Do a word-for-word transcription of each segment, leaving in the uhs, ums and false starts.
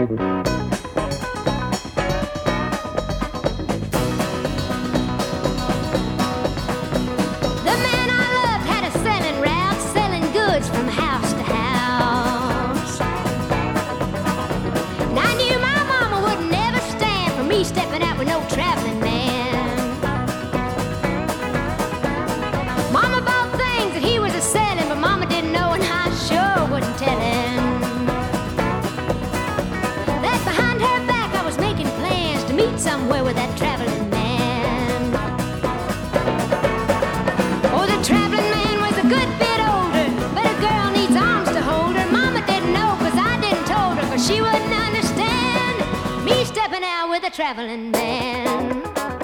Stepping out with no traveling man. Mama bought things that he was a selling, but Mama didn't know, and I sure wouldn't tell him. That behind her back I was making plans to meet somewhere with that traveling man. Oh, the traveling man was a good bit older, but a girl needs arms to hold her. Mama didn't know, cause I didn't told her, cause she wouldn't understand me stepping out with a traveling man.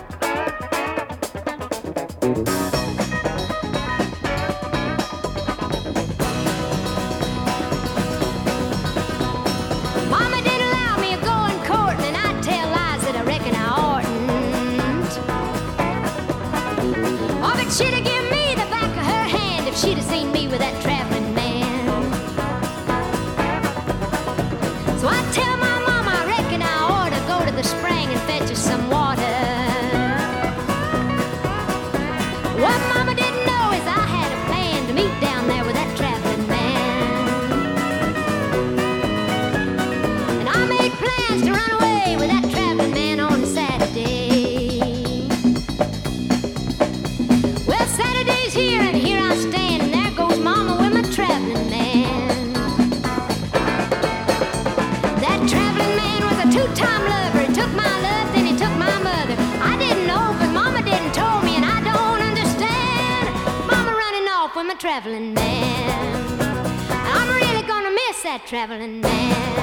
Mama didn't allow me to go in courting, and I'd tell lies that I reckon I oughtn't. Oh, but she'd have given me the back of her hand if she'd have seen me with that traveling man. So I tell my mama I reckon I ought to go to the spring and fetch us some water. What Mama didn't know is I had a plan to meet down there with that traveling man. And I made plans to run away with that traveling man on Saturday. Well, Saturday's here and here I stand, and there goes Mama with my traveling man. That traveling man was a two-time lover. He took my love, then he took my mother. I didn't know, cause Mama didn't told me, and I don't understand. Mama running off with my traveling man. I'm really gonna miss that traveling man.